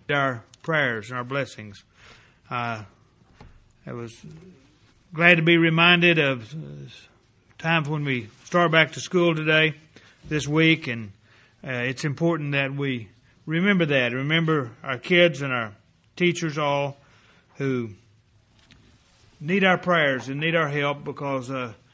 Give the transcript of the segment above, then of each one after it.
our prayers and our blessings. I was glad to be reminded of times when we start back to school today, this week, and it's important that we remember that. Remember our kids and our teachers all who need our prayers and need our help, because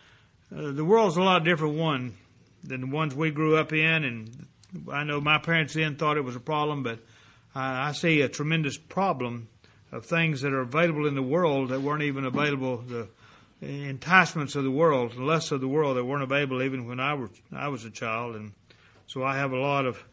the world's a lot different one than the ones we grew up in, and I know my parents then thought it was a problem, but I see a tremendous problem of things that are available in the world that weren't even available, the enticements of the world, the lusts of the world that weren't available even when I was a child. And so I have a lot of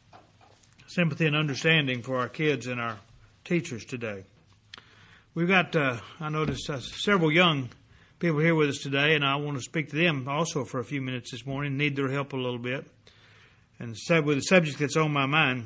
sympathy and understanding for our kids and our teachers today. We've got, I noticed, several young people here with us today, and I want to speak to them also for a few minutes this morning, need their help a little bit, and with the subject that's on my mind.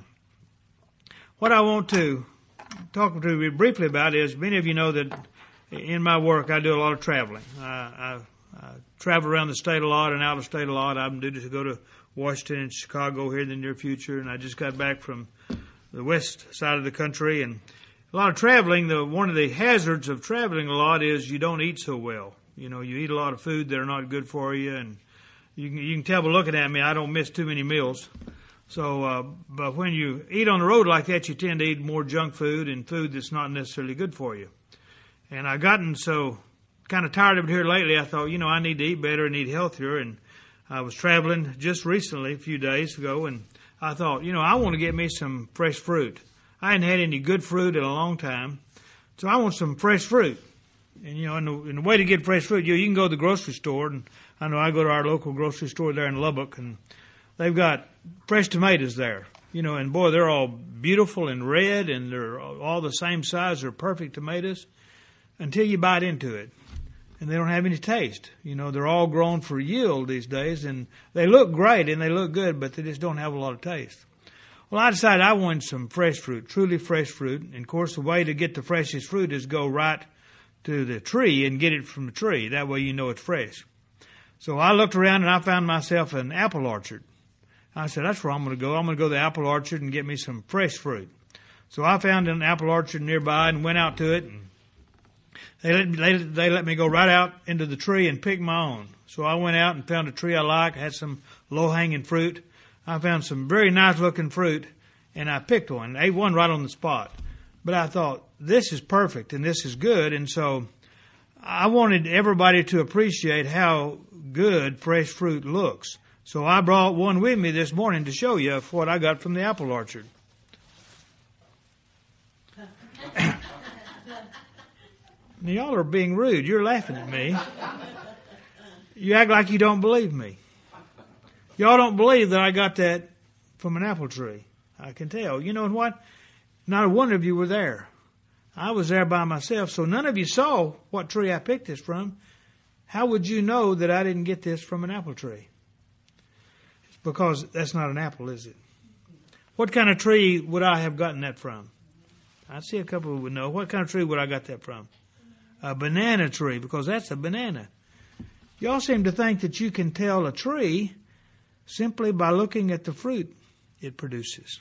What I want to talk to you briefly about is, many of you know that in my work I do a lot of traveling. I travel around the state a lot and out of state a lot. I'm due to go to Washington and Chicago here in the near future, and I just got back from the west side of the country. And a lot of traveling, one of the hazards of traveling a lot is you don't eat so well. You know, you eat a lot of food that are not good for you, and you can tell by looking at me, I don't miss too many meals. So, but when you eat on the road like that, you tend to eat more junk food and food that's not necessarily good for you. And I've gotten so kind of tired of it here lately, I thought, I need to eat better and eat healthier. And I was traveling just recently, a few days ago, and I thought, I want to get me some fresh fruit. I hadn't had any good fruit in a long time, so I want some fresh fruit. And, and the way to get fresh fruit, you can go to the grocery store, and I know I go to our local grocery store there in Lubbock, and they've got fresh tomatoes there, and boy, they're all beautiful and red, and they're all the same size. They're perfect tomatoes until you bite into it, and they don't have any taste. They're all grown for yield these days, and they look great and they look good, but they just don't have a lot of taste. Well, I decided I wanted some fresh fruit, truly fresh fruit. And of course, the way to get the freshest fruit is go right to the tree and get it from the tree. That way it's fresh. So I looked around and I found myself an apple orchard. I said, that's where I'm going to go. I'm going to go to the apple orchard and get me some fresh fruit. So I found an apple orchard nearby and went out to it, and they let me go right out into the tree and pick my own. So I went out and found a tree I liked, had some low-hanging fruit. I found some very nice-looking fruit, and I picked one, ate one right on the spot. But I thought, this is perfect and this is good, and so I wanted everybody to appreciate how good fresh fruit looks. So I brought one with me this morning to show you what I got from the apple orchard. Now, y'all are being rude. You're laughing at me. You act like you don't believe me. Y'all don't believe that I got that from an apple tree. I can tell. You know what? Not one of you were there. I was there by myself, so none of you saw what tree I picked this from. How would you know that I didn't get this from an apple tree? It's because that's not an apple, is it? What kind of tree would I have gotten that from? I see a couple who would know. What kind of tree would I got that from? A banana tree, because that's a banana. Y'all seem to think that you can tell a tree simply by looking at the fruit it produces.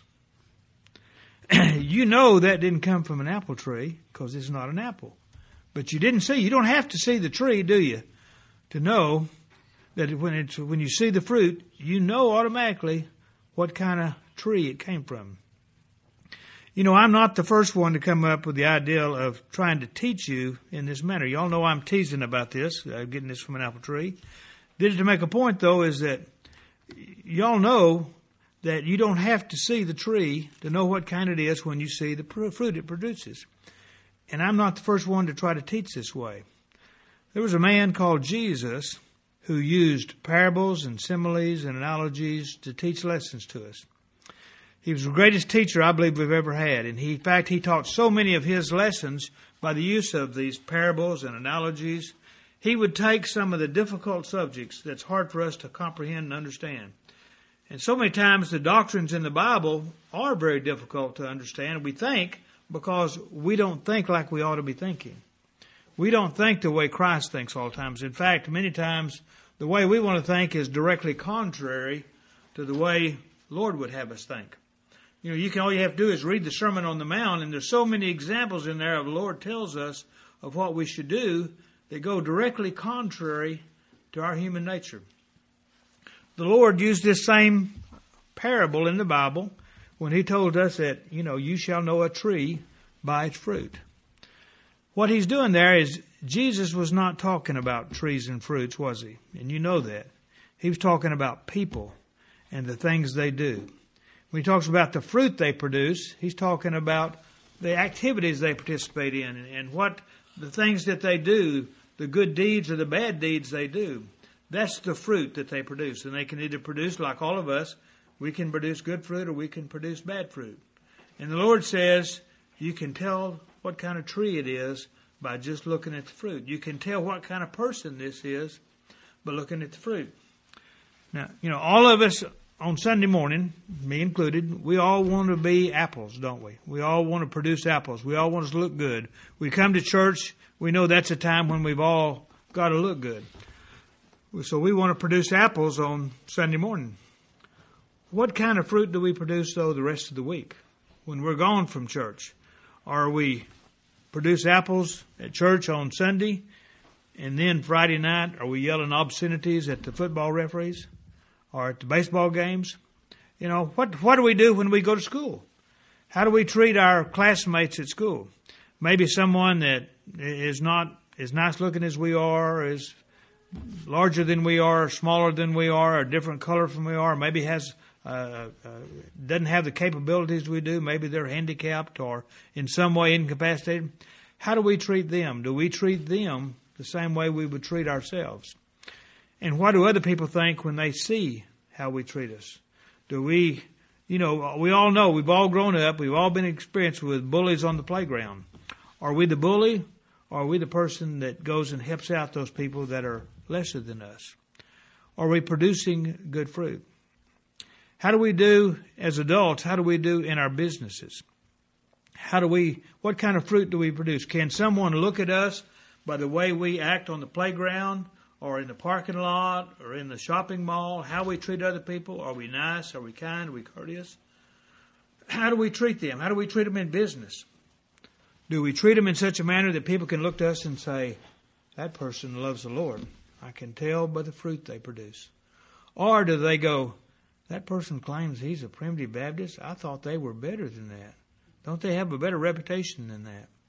You know that didn't come from an apple tree because it's not an apple. But you don't have to see the tree, do you, to know that when you see the fruit, you know automatically what kind of tree it came from. I'm not the first one to come up with the idea of trying to teach you in this manner. Y'all know I'm teasing about this, getting this from an apple tree. Did it to make a point, though, is that y'all know that you don't have to see the tree to know what kind it is when you see the fruit it produces. And I'm not the first one to try to teach this way. There was a man called Jesus who used parables and similes and analogies to teach lessons to us. He was the greatest teacher I believe we've ever had. And in fact, he taught so many of his lessons by the use of these parables and analogies. He would take some of the difficult subjects that's hard for us to comprehend and understand. And so many times the doctrines in the Bible are very difficult to understand, we think, because we don't think like we ought to be thinking. We don't think the way Christ thinks all the times. In fact, many times the way we want to think is directly contrary to the way the Lord would have us think. all you have to do is read the Sermon on the Mount, and there's so many examples in there of the Lord tells us of what we should do that go directly contrary to our human nature. The Lord used this same parable in the Bible when He told us that, you shall know a tree by its fruit. What He's doing there is Jesus was not talking about trees and fruits, was He? And you know that. He was talking about people and the things they do. When He talks about the fruit they produce, He's talking about the activities they participate in and what the things that they do, the good deeds or the bad deeds they do. That's the fruit that they produce. And they can either produce, like all of us, we can produce good fruit or we can produce bad fruit. And the Lord says you can tell what kind of tree it is by just looking at the fruit. You can tell what kind of person this is by looking at the fruit. Now, all of us on Sunday morning, me included, we all want to be apples, don't we? We all want to produce apples. We all want us to look good. We come to church, we know that's a time when we've all got to look good. So we want to produce apples on Sunday morning. What kind of fruit do we produce, though, the rest of the week when we're gone from church? Are we produce apples at church on Sunday, and then Friday night are we yelling obscenities at the football referees or at the baseball games? What do we do when we go to school? How do we treat our classmates at school? Maybe someone that is not as nice looking as we are, is larger than we are, smaller than we are, a different color from we are, maybe has doesn't have the capabilities we do. Maybe they're handicapped or in some way incapacitated. How do we treat them? Do we treat them the same way we would treat ourselves? And what do other people think when they see how we treat us? Do we, we all know, we've all grown up, we've all been experienced with bullies on the playground. Are we the bully, or are we the person that goes and helps out those people that are lesser than us? Are we producing good fruit? How do we do as adults? How do we do in our businesses? What kind of fruit do we produce? Can someone look at us by the way we act on the playground or in the parking lot or in the shopping mall? How we treat other people? Are we nice? Are we kind? Are we courteous? How do we treat them? How do we treat them in business? Do we treat them in such a manner that people can look to us and say, that person loves the Lord? I can tell by the fruit they produce. Or do they go, that person claims he's a Primitive Baptist? I thought they were better than that. Don't they have a better reputation than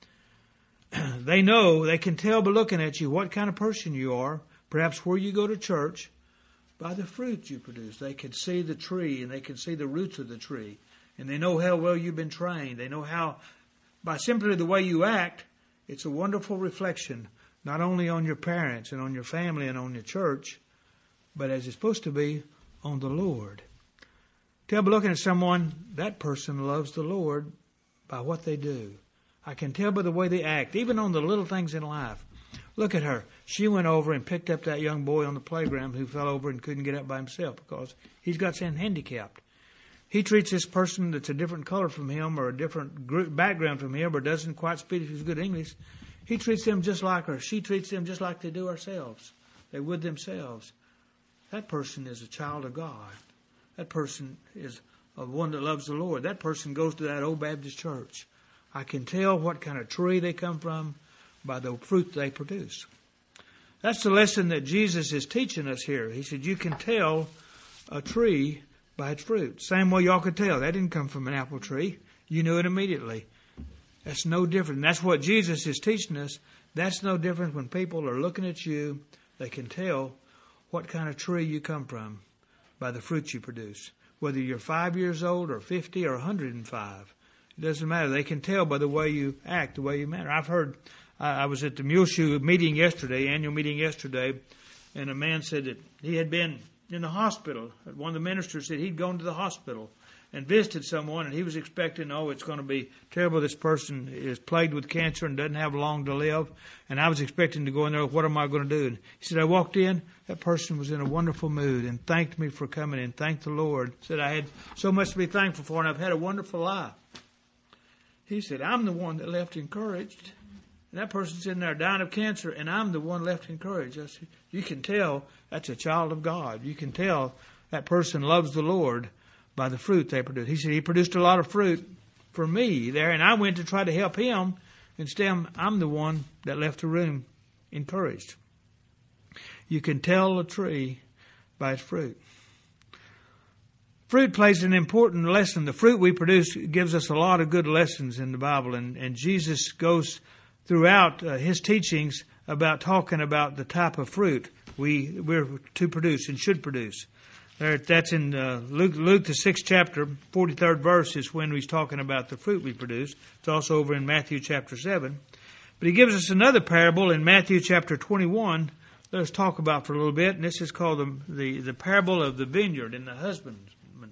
that? They know, they can tell by looking at you what kind of person you are, perhaps where you go to church, by the fruit you produce. They can see the tree and they can see the roots of the tree. And they know how well you've been trained. They know how, by simply the way you act, it's a wonderful reflection, not only on your parents and on your family and on your church, but as it's supposed to be, on the Lord. Tell by looking at someone, that person loves the Lord by what they do. I can tell by the way they act, even on the little things in life. Look at her. She went over and picked up that young boy on the playground who fell over and couldn't get up by himself because he's got some handicapped. He treats this person that's a different color from him or a different background from him or doesn't quite speak his good English. He treats them just like her. She treats them just like they do ourselves. They would themselves. That person is a child of God. That person is one that loves the Lord. That person goes to that old Baptist church. I can tell what kind of tree they come from by the fruit they produce. That's the lesson that Jesus is teaching us here. He said, you can tell a tree by its fruit. Same way y'all could tell. That didn't come from an apple tree. You knew it immediately. That's no different. That's what Jesus is teaching us. That's no different when people are looking at you. They can tell what kind of tree you come from by the fruit you produce. Whether you're 5 years old or 50 or 105. It doesn't matter. They can tell by the way you act, the way you manner. I've heard, I was at the Muleshoe meeting yesterday, annual meeting yesterday, and a man said that he had been in the hospital. One of the ministers said he'd gone to the hospital and visited someone, and he was expecting, it's going to be terrible. This person is plagued with cancer and doesn't have long to live. And I was expecting to go in there, what am I going to do? And he said, I walked in, that person was in a wonderful mood and thanked me for coming and thanked the Lord. Said, I had so much to be thankful for, and I've had a wonderful life. He said, I'm the one that left encouraged. And that person's in there dying of cancer, and I'm the one left encouraged. I said, you can tell that's a child of God. You can tell that person loves the Lord by the fruit they produced. He said he produced a lot of fruit for me there, and I went to try to help him. Instead, I'm the one that left the room encouraged. You can tell a tree by its fruit. Fruit plays an important lesson. The fruit we produce gives us a lot of good lessons in the Bible, and Jesus goes throughout his teachings about talking about the type of fruit we're to produce and should produce. That's in Luke the 6th chapter, 43rd verse is when he's talking about the fruit we produce. It's also over in Matthew chapter 7. But he gives us another parable in Matthew chapter 21. Let's talk about for a little bit. And this is called the parable of the vineyard and the husbandman.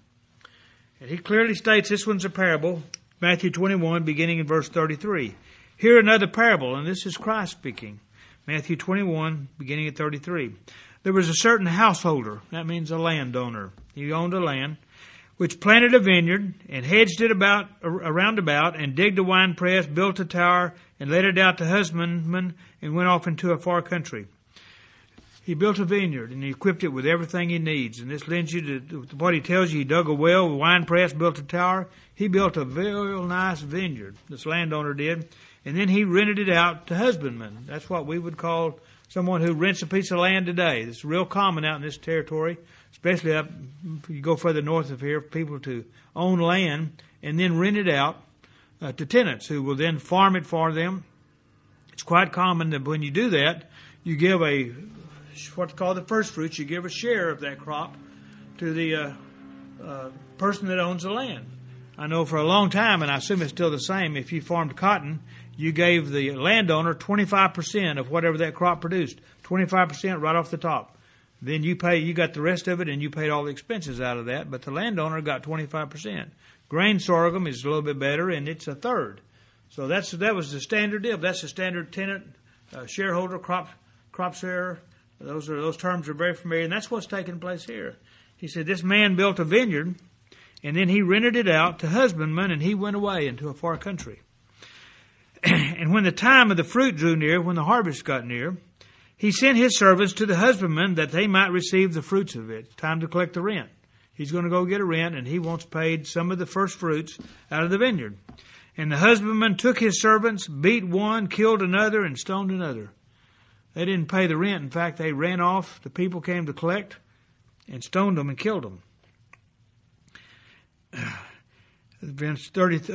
And he clearly states this one's a parable. Matthew 21, beginning in verse 33. Hear another parable, and this is Christ speaking. Matthew 21, beginning at 33. There was a certain householder, that means a landowner. He owned a land, which planted a vineyard and hedged it around about, and digged a winepress, built a tower, and let it out to husbandmen, and went off into a far country. He built a vineyard, and he equipped it with everything he needs. And this lends you to what he tells you. He dug a well, a winepress, built a tower. He built a very nice vineyard, this landowner did. And then he rented it out to husbandmen. That's what we would call someone who rents a piece of land today. It's real common out in this territory, especially up, if you go further north of here, for people to own land and then rent it out to tenants who will then farm it for them. It's quite common that when you do that, you give what's called the first fruits. You give a share of that crop to the person that owns the land. I know for a long time, and I assume it's still the same, if you farmed cotton, you gave the landowner 25% of whatever that crop produced, 25% right off the top. Then you got the rest of it, and you paid all the expenses out of that, but the landowner got 25%. Grain sorghum is a little bit better, and it's a third. So that was the standard deal. That's the standard tenant, shareholder, crop share. Those terms are very familiar, and that's what's taking place here. He said this man built a vineyard, and then he rented it out to husbandmen, and he went away into a far country. And when the time of the fruit drew near, when the harvest got near, he sent his servants to the husbandmen that they might receive the fruits of it. Time to collect the rent. He's going to go get a rent, and he wants paid some of the first fruits out of the vineyard. And the husbandman took his servants, beat one, killed another, and stoned another. They didn't pay the rent. In fact, they ran off. The people came to collect and stoned them and killed them. Verse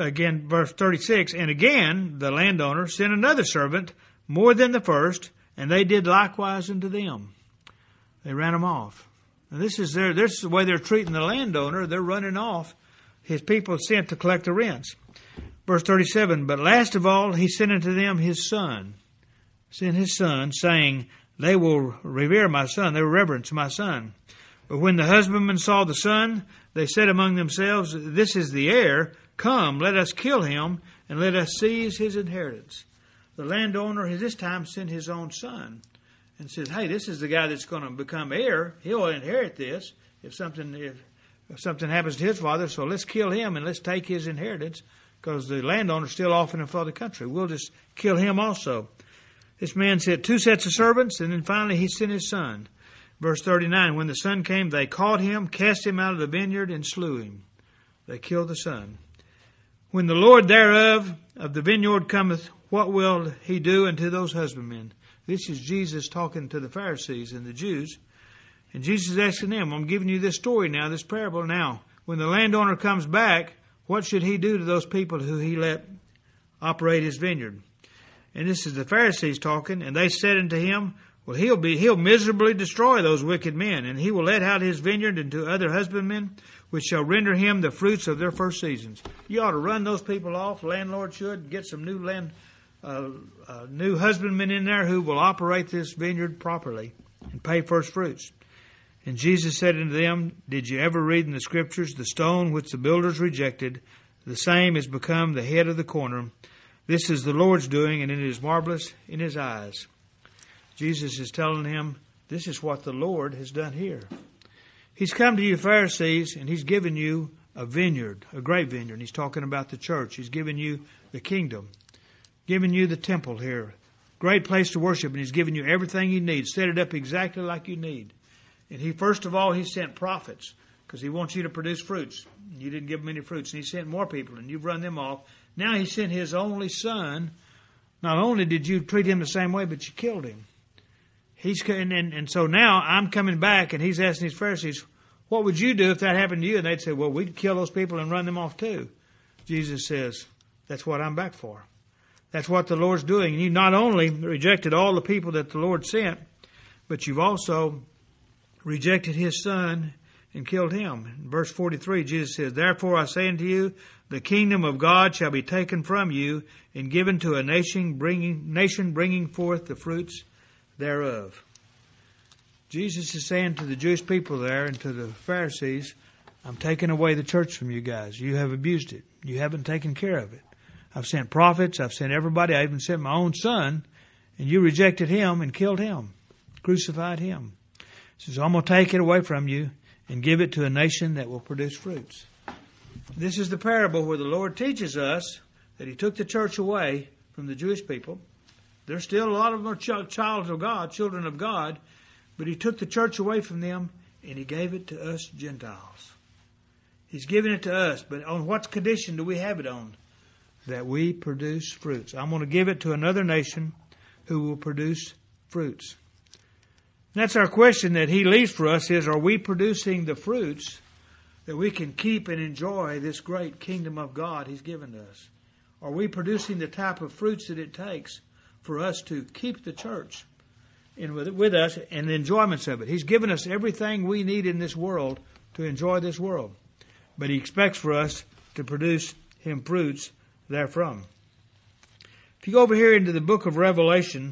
36, and again the landowner sent another servant more than the first, and they did likewise unto them. They ran them off. And this is the way they're treating the landowner. They're running off his people sent to collect the rents. Verse 37, but last of all he sent unto them his son. Sent his son, saying, they will revere my son, they will reverence my son. But when the husbandmen saw the son, they said among themselves, this is the heir. Come, let us kill him, and let us seize his inheritance. The landowner has this time sent his own son and says, hey, this is the guy that's going to become heir. He'll inherit this if something happens to his father. So let's kill him and let's take his inheritance, because the landowner's still off in another country. We'll just kill him also. This man sent 2 sets of servants, and then finally he sent his son. Verse 39, when the son came, they caught him, cast him out of the vineyard, and slew him. They killed the son. When the Lord thereof of the vineyard cometh, what will he do unto those husbandmen? This is Jesus talking to the Pharisees and the Jews. And Jesus is asking them, I'm giving you this story now, this parable now. When the landowner comes back, what should he do to those people who he let operate his vineyard? And this is the Pharisees talking, and they said unto him, well, he'll miserably destroy those wicked men, and he will let out his vineyard into other husbandmen, which shall render him the fruits of their first seasons. You ought to run those people off. Landlord should get some new husbandmen in there who will operate this vineyard properly and pay first fruits. And Jesus said unto them, did you ever read in the Scriptures, the stone which the builders rejected, the same is become the head of the corner. This is the Lord's doing, and it is marvelous in his eyes. Jesus is telling him, this is what the Lord has done here. He's come to you Pharisees, and he's given you a vineyard, a great vineyard. He's talking about the church. He's given you the kingdom, given you the temple here. Great place to worship, and he's given you everything you need. Set it up exactly like you need. And first of all, he sent prophets because he wants you to produce fruits. You didn't give him any fruits, and he sent more people, and you've run them off. Now he sent his only son. Not only did you treat him the same way, but you killed him. And so now I'm coming back, and he's asking these Pharisees, what would you do if that happened to you? And they'd say, well, we'd kill those people and run them off too. Jesus says, that's what I'm back for. That's what the Lord's doing. And you not only rejected all the people that the Lord sent, but you've also rejected his son and killed him. In verse 43, Jesus says, therefore I say unto you, the kingdom of God shall be taken from you and given to a nation bringing forth the fruits thereof. Jesus is saying to the Jewish people there and to the Pharisees, I'm taking away the church from you guys. You have abused it. You haven't taken care of it. I've sent prophets. I've sent everybody. I even sent my own son, and you rejected him and killed him, crucified him. He says, I'm going to take it away from you and give it to a nation that will produce fruits. This is the parable where the Lord teaches us that he took the church away from the Jewish people. There's still a lot of them are children of God, but he took the church away from them and he gave it to us Gentiles. He's given it to us, but on what condition do we have it on? That we produce fruits. I'm going to give it to another nation who will produce fruits. And that's our question that he leaves for us is, are we producing the fruits that we can keep and enjoy this great kingdom of God he's given us? Are we producing the type of fruits that it takes for us to keep the church with us and the enjoyments of it? He's given us everything we need in this world to enjoy this world. But he expects for us to produce him fruits therefrom. If you go over here into the book of Revelation,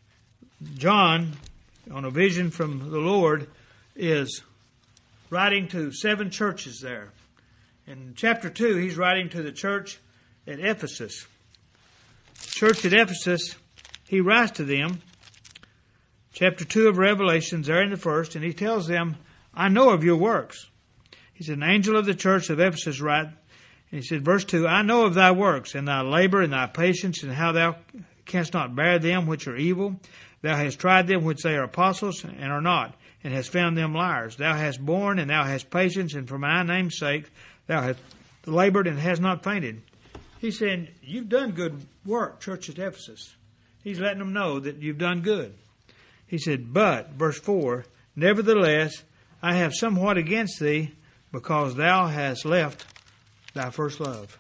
John, on a vision from the Lord, is writing to 7 churches there. In chapter 2, he's writing to the church at Ephesus. Church at Ephesus, he writes to them, chapter 2 of Revelations, there in the first, and he tells them, I know of your works. He's an angel of the church of Ephesus, right? And he said, verse 2, I know of thy works, and thy labor, and thy patience, and how thou canst not bear them which are evil. Thou hast tried them which they are apostles, and are not, and hast found them liars. Thou hast borne, and thou hast patience, and for my name's sake thou hast labored, and hast not fainted. He's saying, you've done good work, church at Ephesus. He's letting them know that you've done good. He said, but, verse 4, nevertheless, I have somewhat against thee, because thou hast left thy first love.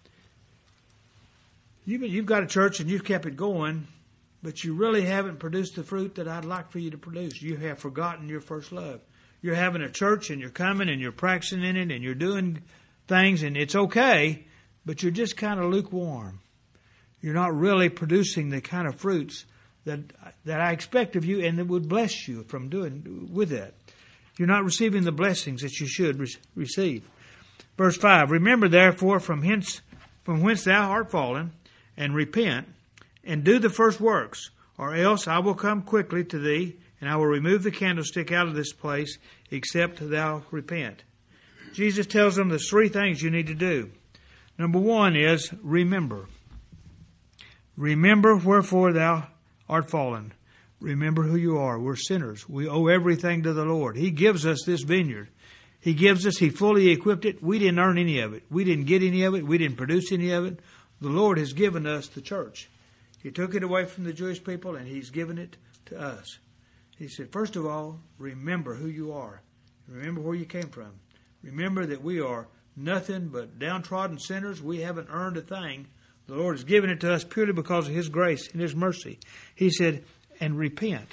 You've got a church and you've kept it going, but you really haven't produced the fruit that I'd like for you to produce. You have forgotten your first love. You're having a church and you're coming and you're practicing in it and you're doing things and it's okay, but you're just kind of lukewarm. You're not really producing the kind of fruits that I expect of you and that would bless you from doing with that. You're not receiving the blessings that you should receive. Verse 5, remember therefore from whence thou art fallen, and repent, and do the first works, or else I will come quickly to thee, and I will remove the candlestick out of this place, except thou repent. Jesus tells them there's 3 things you need to do. Number 1 is remember. Remember wherefore thou art fallen. Remember who you are. We're sinners. We owe everything to the Lord. He gives us this vineyard. He fully equipped it. We didn't earn any of it. We didn't get any of it. We didn't produce any of it. The Lord has given us the church. He took it away from the Jewish people and he's given it to us. He said, first of all, remember who you are. Remember where you came from. Remember that we are nothing but downtrodden sinners. We haven't earned a thing. The Lord has given it to us purely because of his grace and his mercy. He said, and repent.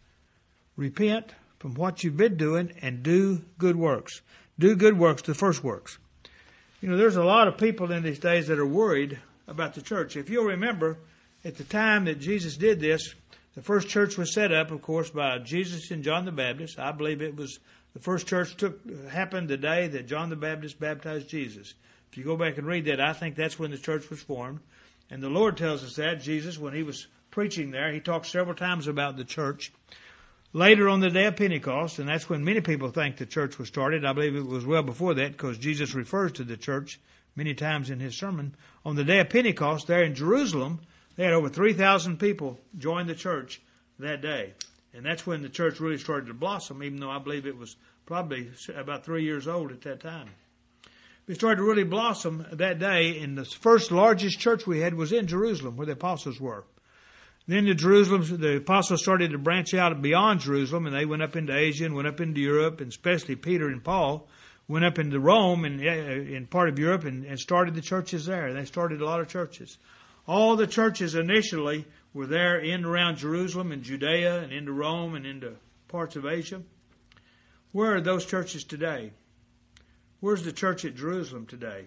Repent from what you've been doing and do good works. Do good works, the first works. You know, there's a lot of people in these days that are worried about the church. If you'll remember, at the time that Jesus did this, the first church was set up, of course, by Jesus and John the Baptist. I believe it was the first church happened the day that John the Baptist baptized Jesus. If you go back and read that, I think that's when the church was formed. And the Lord tells us that. Jesus, when he was preaching there, he talked several times about the church. Later on the day of Pentecost, and that's when many people think the church was started. I believe it was well before that because Jesus refers to the church many times in his sermon. On the day of Pentecost, there in Jerusalem, they had over 3,000 people join the church that day. And that's when the church really started to blossom, even though I believe it was probably about 3 years old at that time. We started to really blossom that day, and the first largest church we had was in Jerusalem, where the apostles were. Then the apostles started to branch out beyond Jerusalem, and they went up into Asia and went up into Europe, and especially Peter and Paul went up into Rome and in part of Europe and started the churches there. They started a lot of churches. All the churches initially were there in and around Jerusalem and Judea and into Rome and into parts of Asia. Where are those churches today? Where's the church at Jerusalem today?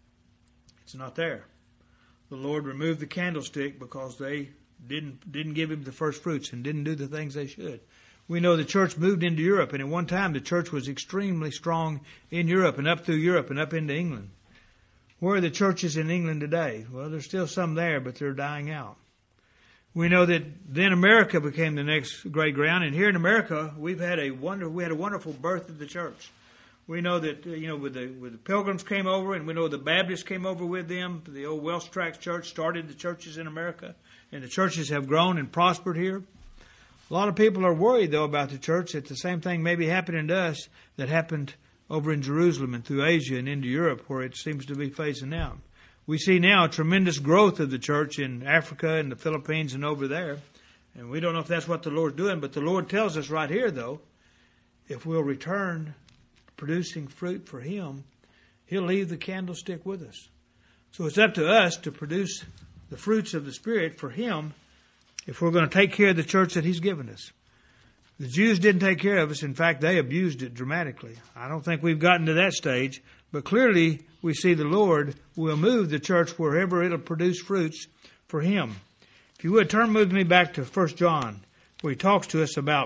It's not there. The Lord removed the candlestick because they didn't give him the first fruits and didn't do the things they should. We know the church moved into Europe, and at one time the church was extremely strong in Europe and up through Europe and up into England. Where are the churches in England today? Well, there's still some there, but they're dying out. We know that then America became the next great ground, and here in America we had a wonderful birth of the church. We know that with the Pilgrims came over, and we know the Baptists came over with them. The old Welsh Tract Church started the churches in America, and the churches have grown and prospered here. A lot of people are worried, though, about the church that the same thing may be happening to us that happened over in Jerusalem and through Asia and into Europe, where it seems to be phasing out. We see now tremendous growth of the church in Africa and the Philippines and over there. And we don't know if that's what the Lord's doing, but the Lord tells us right here, though, if we'll return producing fruit for Him, He'll leave the candlestick with us. So it's up to us to produce the fruits of the Spirit for Him if we're going to take care of the church that He's given us. The Jews didn't take care of us. In fact, they abused it dramatically. I don't think we've gotten to that stage, but clearly we see the Lord will move the church wherever it'll produce fruits for Him. If you would, turn with me back to 1 John, where he talks to us about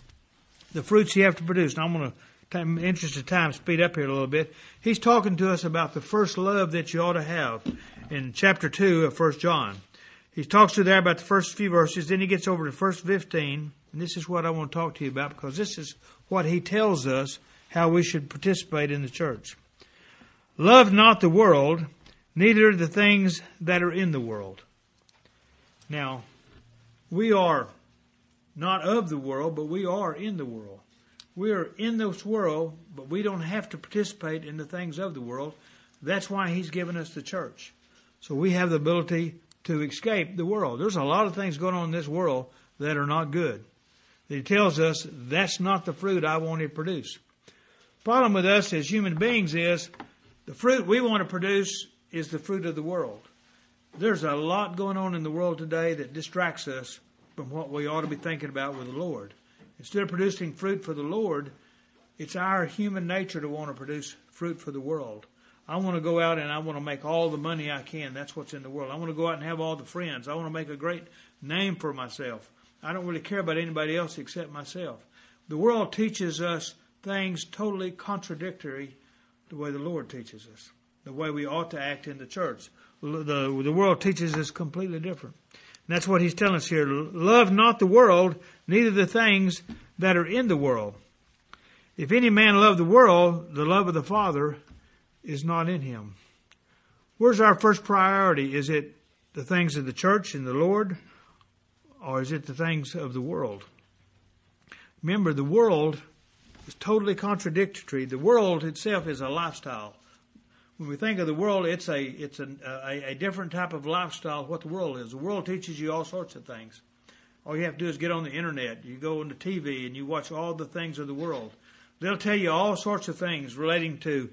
the fruits you have to produce. And I'm going to, in the interest of time, speed up here a little bit. He's talking to us about the first love that you ought to have in chapter 2 of 1 John. He talks to there about the first few verses, then he gets over to verse 15, and this is what I want to talk to you about, because this is what he tells us how we should participate in the church. Love not the world, neither the things that are in the world. Now, we are not of the world, but we are in the world. We are in this world, but we don't have to participate in the things of the world. That's why He's given us the church. So we have the ability to escape the world. There's a lot of things going on in this world that are not good. He tells us that's not the fruit I want to produce. The problem with us as human beings is the fruit we want to produce is the fruit of the world. There's a lot going on in the world today that distracts us from what we ought to be thinking about with the Lord. Instead of producing fruit for the Lord, it's our human nature to want to produce fruit for the world. I want to go out and I want to make all the money I can. That's what's in the world. I want to go out and have all the friends. I want to make a great name for myself. I don't really care about anybody else except myself. The world teaches us things totally contradictory to the way the Lord teaches us, the way we ought to act in the church. The world teaches us completely different. And that's what he's telling us here. Love not the world, neither the things that are in the world. If any man love the world, the love of the Father is not in him. Where's our first priority? Is it the things of the church and the Lord, or is it the things of the world? Remember, the world is totally contradictory. The world itself is a lifestyle. When we think of the world, it's a different type of lifestyle. What the world is. The world teaches you all sorts of things. All you have to do is get on the internet. You go on the TV and you watch all the things of the world. They'll tell you all sorts of things relating to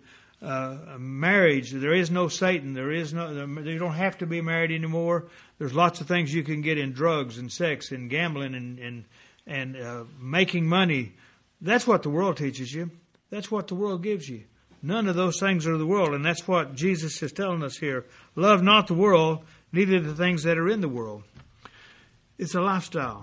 marriage. There is no Satan. You don't have to be married anymore. There's lots of things you can get in drugs and sex and gambling and making money. That's what the world teaches you. That's what the world gives you. None of those things are the world, and that's what Jesus is telling us here. Love not the world, neither the things that are in the world. It's a lifestyle.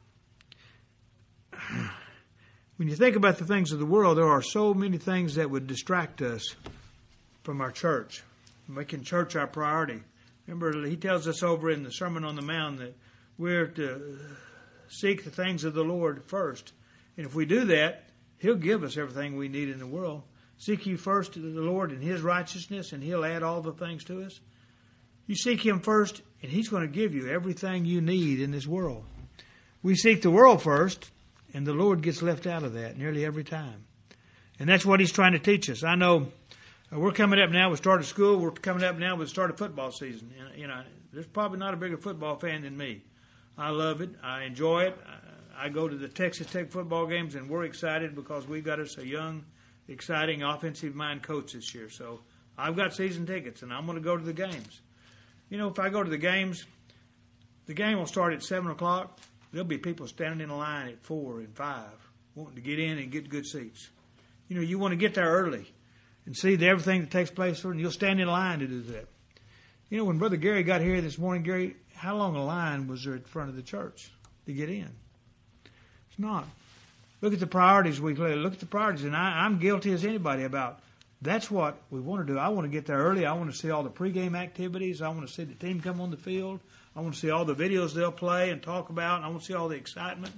When you think about the things of the world, there are so many things that would distract us from our church, making church our priority. Remember, he tells us over in the Sermon on the Mount that we're to seek the things of the Lord first. And if we do that, He'll give us everything we need in the world. Seek ye first the Lord and His righteousness, and He'll add all the things to us. You seek Him first, and He's going to give you everything you need in this world. We seek the world first, and the Lord gets left out of that nearly every time. And that's what he's trying to teach us. I know we're coming up now with start of school. We're coming up now with start of football season. There's probably not a bigger football fan than me. I love it. I enjoy it. I go to the Texas Tech football games, and we're excited because we've got us a young, exciting, offensive mind coach this year. So I've got season tickets, and I'm going to go to the games. If I go to the game will start at 7 o'clock. There'll be people standing in a line at 4 and 5 wanting to get in and get good seats. You want to get there early and see everything that takes place, and you'll stand in line to do that. When Brother Gary got here this morning, Gary, how long a line was there in front of the church to get in? It's not. Look at the priorities we play. Look at the priorities, and I'm guilty as anybody about. That's what we want to do. I want to get there early. I want to see all the pregame activities. I want to see the team come on the field. I want to see all the videos they'll play and talk about. I want to see all the excitement.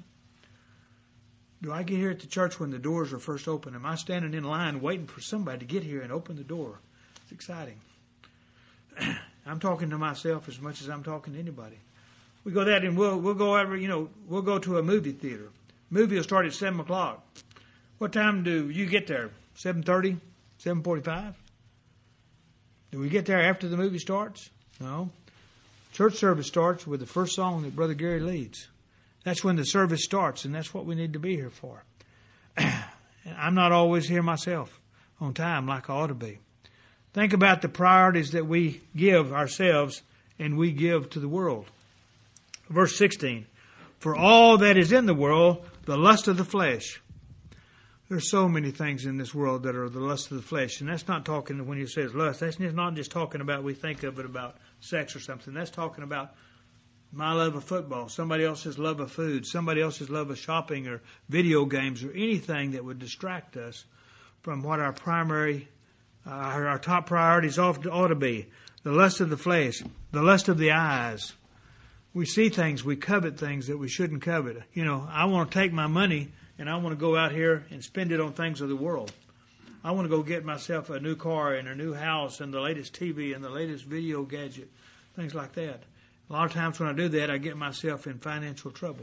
Do I get here at the church when the doors are first open? Am I standing in line waiting for somebody to get here and open the door? It's exciting. I'm talking to myself as much as I'm talking to anybody. We go that and we'll go we'll go to a movie theater. Movie will start at 7 o'clock. What time do you get there? 7:30? 7:45? Do we get there after the movie starts? No. Church service starts with the first song that Brother Gary leads. That's when the service starts, and that's what we need to be here for. I'm not always here myself on time like I ought to be. Think about the priorities that we give ourselves and we give to the world. Verse 16, for all that is in the world, the lust of the flesh. There's so many things in this world that are the lust of the flesh. And that's not talking, when he says lust, that's not just talking about, we think of it about sex or something. That's talking about my love of football, somebody else's love of food, somebody else's love of shopping or video games or anything that would distract us from what our top priorities ought to be. The lust of the flesh, the lust of the eyes. We see things, we covet things that we shouldn't covet. I want to take my money and I want to go out here and spend it on things of the world. I want to go get myself a new car and a new house and the latest TV and the latest video gadget, things like that. A lot of times when I do that, I get myself in financial trouble.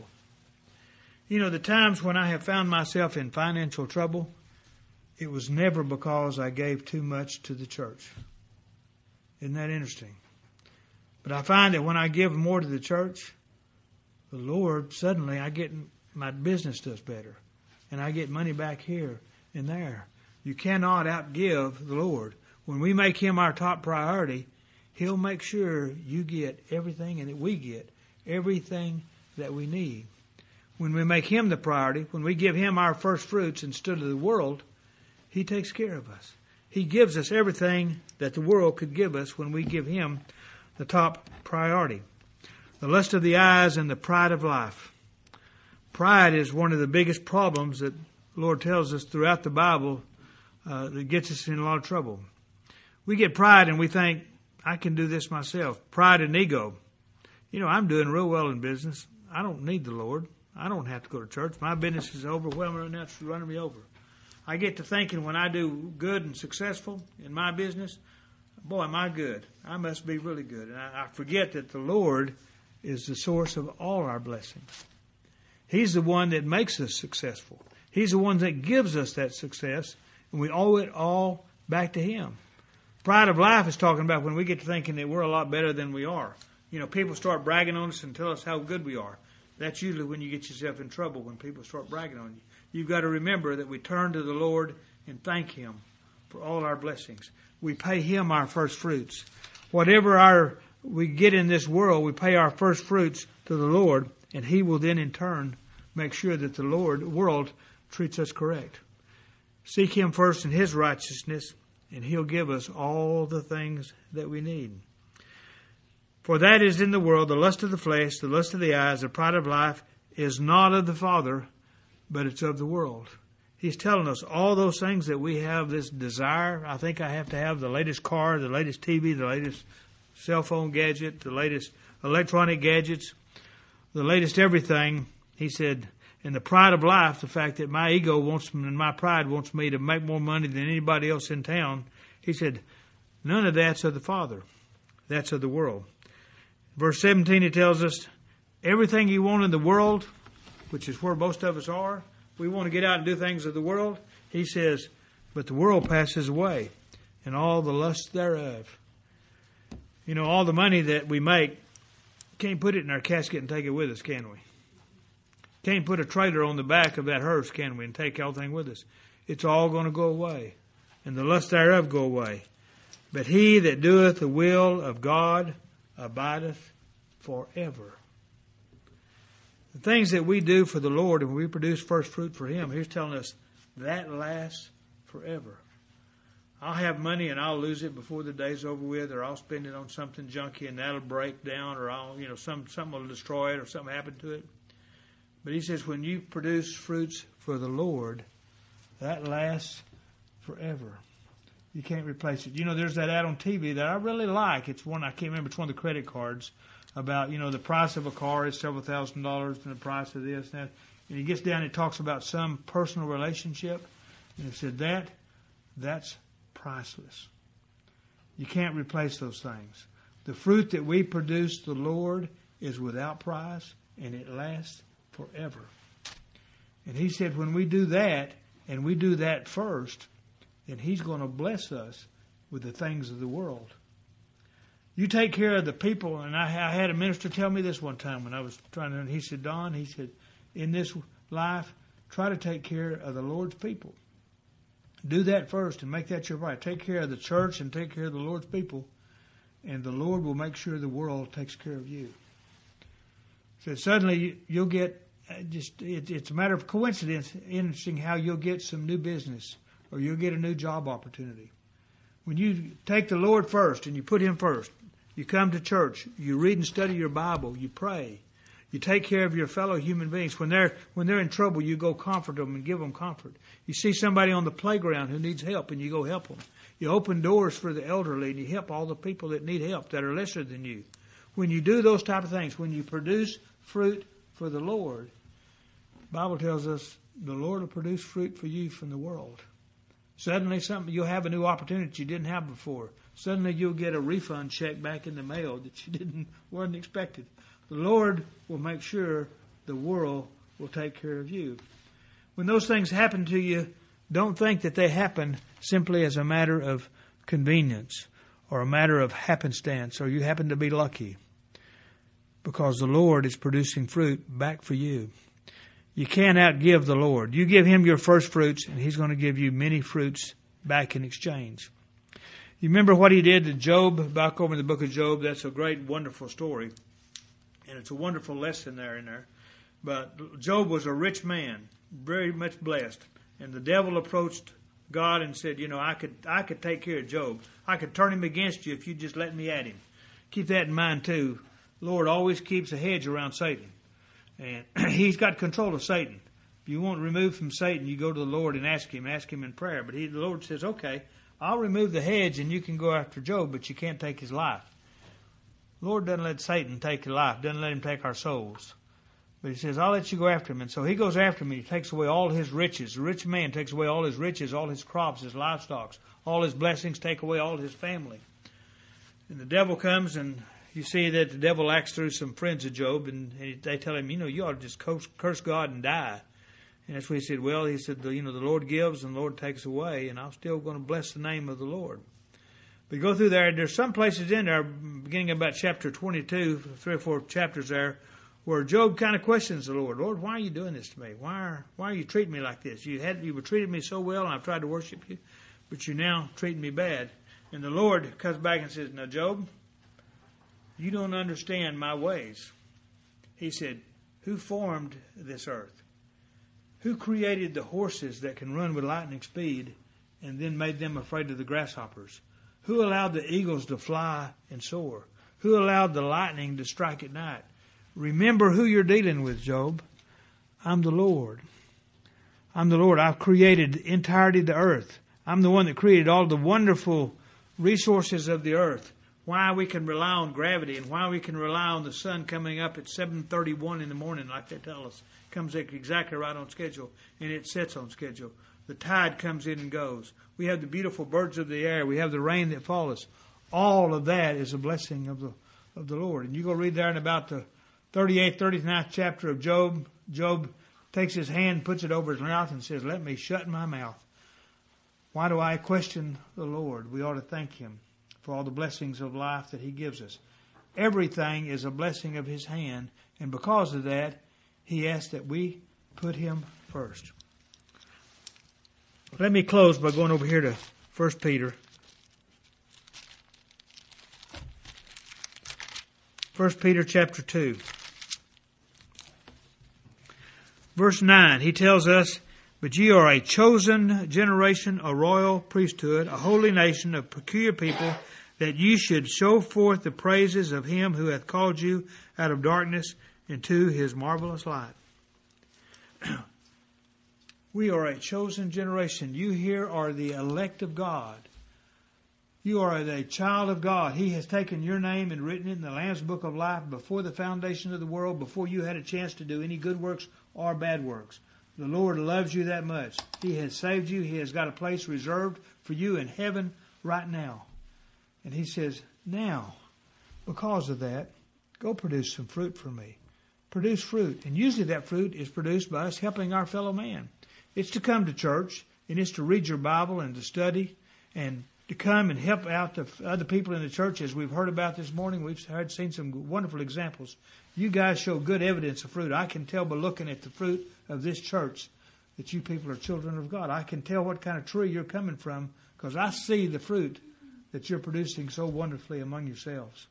The times when I have found myself in financial trouble, it was never because I gave too much to the church. Isn't that interesting? But I find that when I give more to the church, the Lord, suddenly my business does better. And I get money back here and there. You cannot outgive the Lord. When we make Him our top priority, He'll make sure you get everything and that we get everything that we need. When we make Him the priority, when we give Him our first fruits instead of the world, He takes care of us. He gives us everything that the world could give us when we give Him the top priority. The lust of the eyes and the pride of life. Pride is one of the biggest problems that the Lord tells us throughout the Bible that gets us in a lot of trouble. We get pride and we think, I can do this myself. Pride and ego. I'm doing real well in business. I don't need the Lord. I don't have to go to church. My business is overwhelming right now. It's running me over. I get to thinking when I do good and successful in my business, boy, am I good. I must be really good. And I forget that the Lord is the source of all our blessings. He's the one that makes us successful. He's the one that gives us that success, and we owe it all back to Him. Pride of life is talking about when we get to thinking that we're a lot better than we are. People start bragging on us and tell us how good we are. That's usually when you get yourself in trouble, when people start bragging on you. You've got to remember that we turn to the Lord and thank Him for all our blessings. We pay Him our first fruits. Whatever we get in this world, we pay our first fruits to the Lord, and He will then in turn make sure that the world treats us correct. Seek Him first in His righteousness, and He'll give us all the things that we need. For that is in the world, the lust of the flesh, the lust of the eyes, the pride of life, is not of the Father, but it's of the world. He's telling us all those things that we have this desire. I think I have to have the latest car, the latest TV, the latest cell phone gadget, the latest electronic gadgets, the latest everything. He said, and the pride of life, the fact that my ego wants and my pride wants me to make more money than anybody else in town, he said, none of that's of the Father. That's of the world. Verse 17, it tells us, everything you want in the world, which is where most of us are, we want to get out and do things of the world. He says, But the world passes away, and all the lust thereof. You know, all the money that we make, can't put it in our casket and take it with us, can we? Can't put a trailer on the back of that hearse, can we, and take everything with us? It's all going to go away, and the lust thereof go away. But he that doeth the will of God abideth forever. The things that we do for the Lord and we produce first fruit for Him, He's telling us that lasts forever. I'll have money and I'll lose it before the day's over with, or I'll spend it on something junky and that'll break down, or something will destroy it, or something happen to it. But He says when you produce fruits for the Lord, that lasts forever. You can't replace it. You know, there's that ad on TV that I really like. It's one, I can't remember, it's one of the credit cards about, the price of a car is several $1,000s and the price of this and that. And it gets down, it talks about some personal relationship. And it said that's priceless. You can't replace those things. The fruit that we produce the Lord is without price, and it lasts forever. And He said when we do that, and we do that first, then He's going to bless us with the things of the world. You take care of the people, and I had a minister tell me this one time when I was trying to, and he said, Don, he said, in this life, try to take care of the Lord's people. Do that first and make that your right. Take care of the church and take care of the Lord's people, and the Lord will make sure the world takes care of you. So suddenly you'll get, it's a matter of coincidence, interesting how you'll get some new business or you'll get a new job opportunity. When you take the Lord first and you put Him first, you come to church, you read and study your Bible, you pray, you take care of your fellow human beings. When they're in trouble, you go comfort them and give them comfort. You see somebody on the playground who needs help, and you go help them. You open doors for the elderly, and you help all the people that need help that are lesser than you. When you do those type of things, when you produce fruit for the Lord, the Bible tells us the Lord will produce fruit for you from the world. Suddenly you'll have a new opportunity you didn't have before. Suddenly you'll get a refund check back in the mail that you weren't expected. The Lord will make sure the world will take care of you. When those things happen to you, don't think that they happen simply as a matter of convenience or a matter of happenstance or you happen to be lucky, because the Lord is producing fruit back for you. You can't outgive the Lord. You give Him your first fruits, and He's going to give you many fruits back in exchange. You remember what He did to Job back over in the book of Job? That's a great, wonderful story. And it's a wonderful lesson there in there. But Job was a rich man, very much blessed. And the devil approached God and said, I could take care of Job. I could turn him against you if you just let me at him. Keep that in mind too. The Lord always keeps a hedge around Satan. And He's got control of Satan. If you want removed from Satan, you go to the Lord and ask Him in prayer. But the Lord says, okay, I'll remove the hedge and you can go after Job, but you can't take his life. The Lord doesn't let Satan take your life, doesn't let him take our souls. But He says, I'll let you go after him. And so He goes after him and He takes away all his riches. The rich man takes away all his riches, all his crops, his livestock, all his blessings, take away all his family. And the devil comes, and you see that the devil acts through some friends of Job, and they tell him, you ought to just curse God and die. And that's what he said. Well, he said, the Lord gives and the Lord takes away, and I'm still going to bless the name of the Lord. But go through there, there's some places in there, beginning about chapter 22, 3 or 4 chapters there, where Job kind of questions the Lord. Lord, why are you doing this to me? Why are you treating me like this? You were treating me so well, and I've tried to worship you, but you're now treating me bad. And the Lord comes back and says, now, Job, you don't understand my ways. He said, who formed this earth? Who created the horses that can run with lightning speed and then made them afraid of the grasshoppers? Who allowed the eagles to fly and soar? Who allowed the lightning to strike at night? Remember who you're dealing with, Job. I'm the Lord. I'm the Lord. I've created the entirety of the earth. I'm the one that created all the wonderful resources of the earth. Why we can rely on gravity and why we can rely on the sun coming up at 7:31 in the morning, like they tell us. Comes exactly right on schedule, and it sets on schedule. The tide comes in and goes. We have the beautiful birds of the air. We have the rain that falls. All of that is a blessing of the Lord. And you go read there in about the 38th, 39th chapter of Job. Job takes his hand, puts it over his mouth, and says, let me shut my mouth. Why do I question the Lord? We ought to thank Him for all the blessings of life that He gives us. Everything is a blessing of His hand, and because of that, He asks that we put Him first. Let me close by going over here to 1 Peter. 1 Peter chapter 2. Verse 9, he tells us, "But ye are a chosen generation, a royal priesthood, a holy nation, a peculiar people, that ye should show forth the praises of Him who hath called you out of darkness into His marvelous light." We are a chosen generation. You here are the elect of God. You are a child of God. He has taken your name and written it in the Lamb's Book of Life before the foundation of the world, before you had a chance to do any good works or bad works. The Lord loves you that much. He has saved you. He has got a place reserved for you in heaven right now. And He says, now, because of that, go produce some fruit for me. Produce fruit. And usually that fruit is produced by us helping our fellow man. It's to come to church, and it's to read your Bible and to study, and to come and help out the other people in the church, as we've heard about this morning. We've seen some wonderful examples. You guys show good evidence of fruit. I can tell by looking at the fruit of this church that you people are children of God. I can tell what kind of tree you're coming from because I see the fruit that you're producing so wonderfully among yourselves.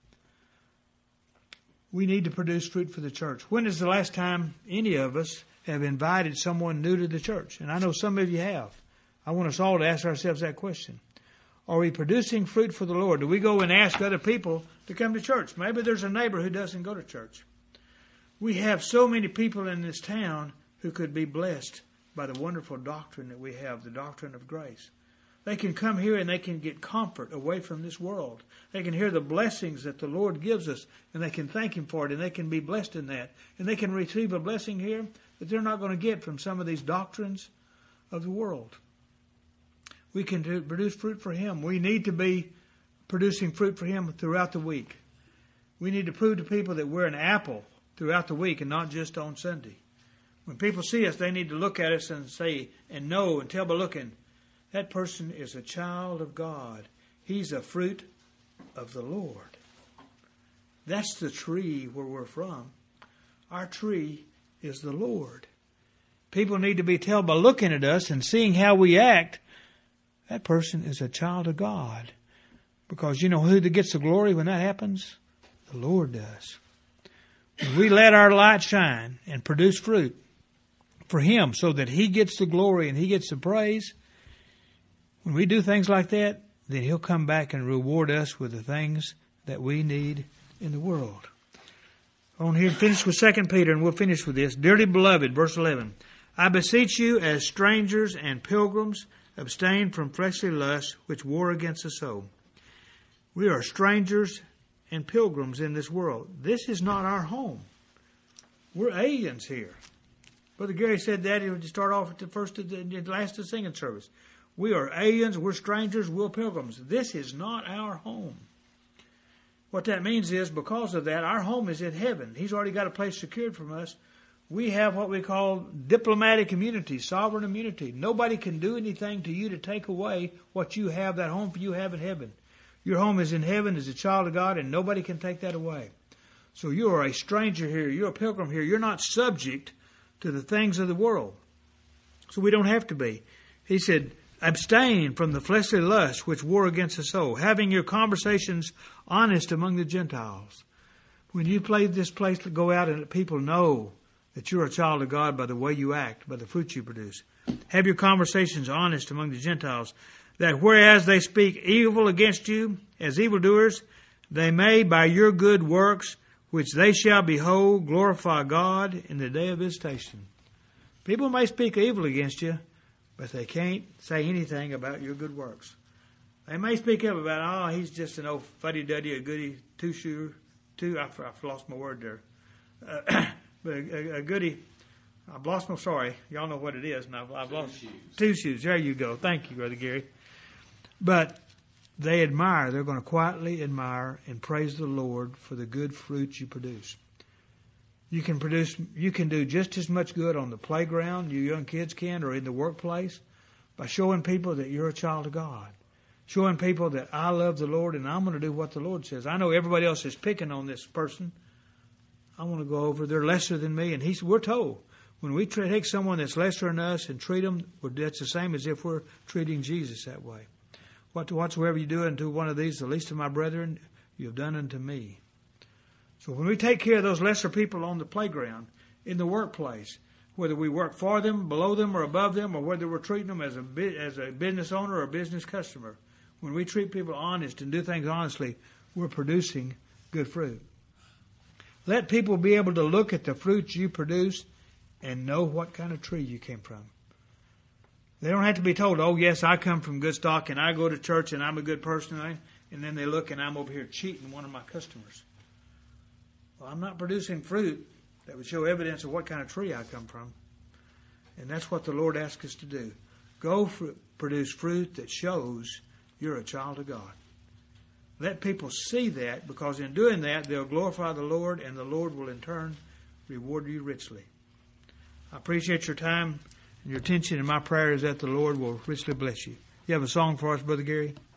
We need to produce fruit for the church. When is the last time any of us have invited someone new to the church? And I know some of you have. I want us all to ask ourselves that question. Are we producing fruit for the Lord? Do we go and ask other people to come to church? Maybe there's a neighbor who doesn't go to church. We have so many people in this town who could be blessed by the wonderful doctrine that we have, the doctrine of grace. They can come here and they can get comfort away from this world. They can hear the blessings that the Lord gives us, and they can thank Him for it, and they can be blessed in that. And they can receive a blessing here that they're not going to get from some of these doctrines of the world. We can produce fruit for Him. We need to be producing fruit for Him throughout the week. We need to prove to people that we're an apple throughout the week and not just on Sunday. When people see us, they need to look at us and say and know and tell by looking, that person is a child of God. He's a fruit of the Lord. That's the tree where we're from. Our tree is the Lord. People need to be told by looking at us and seeing how we act, that person is a child of God. Because you know who gets the glory when that happens? The Lord does. When we let our light shine and produce fruit for Him so that He gets the glory and He gets the praise, when we do things like that, then He'll come back and reward us with the things that we need in the world. I want to finish with 2 Peter, and we'll finish with this. Dearly beloved, verse 11, I beseech you as strangers and pilgrims, abstain from fleshly lusts which war against the soul. We are strangers and pilgrims in this world. This is not our home. We're aliens here. Brother Gary said that he would start off at the last of the singing service. We are aliens, we're strangers, we're pilgrims. This is not our home. What that means is, because of that, our home is in heaven. He's already got a place secured from us. We have what we call diplomatic immunity, sovereign immunity. Nobody can do anything to you to take away what you have, that home you have in heaven. Your home is in heaven as a child of God, and nobody can take that away. So you are a stranger here. You're a pilgrim here. You're not subject to the things of the world. So we don't have to be. He said, abstain from the fleshly lusts which war against the soul, having your conversations honest among the Gentiles. When you play this place to go out and let people know that you're a child of God by the way you act, by the fruit you produce. Have your conversations honest among the Gentiles, that whereas they speak evil against you as evildoers, they may by your good works, which they shall behold, glorify God in the day of visitation. People may speak evil against you, but they can't say anything about your good works. They may speak up about, he's just an old fuddy-duddy, a goody, I've lost my word there. But a goody, sorry, y'all know what it is, and I've lost two shoes. There you go. Thank you, Brother Gary. But they admire, they're going to quietly admire and praise the Lord for the good fruit you produce. You can do just as much good on the playground, you young kids can, or in the workplace. by showing people that you're a child of God. Showing people that I love the Lord and I'm going to do what the Lord says. I know everybody else is picking on this person. I want to go over. They're lesser than me. And we're told when we take someone that's lesser than us and treat them, that's the same as if we're treating Jesus that way. Whatsoever you do unto one of these, the least of my brethren, you have done unto me. So when we take care of those lesser people on the playground, in the workplace, whether we work for them, below them, or above them, or whether we're treating them as a business owner or a business customer, when we treat people honest and do things honestly, we're producing good fruit. Let people be able to look at the fruit you produce and know what kind of tree you came from. They don't have to be told, oh, yes, I come from good stock and I go to church and I'm a good person. And then they look and I'm over here cheating one of my customers. Well, I'm not producing fruit that would show evidence of what kind of tree I come from. And that's what the Lord asks us to do. Go produce fruit that shows you're a child of God. Let people see that, because in doing that, they'll glorify the Lord, and the Lord will in turn reward you richly. I appreciate your time and your attention, and my prayer is that the Lord will richly bless you. You have a song for us, Brother Gary?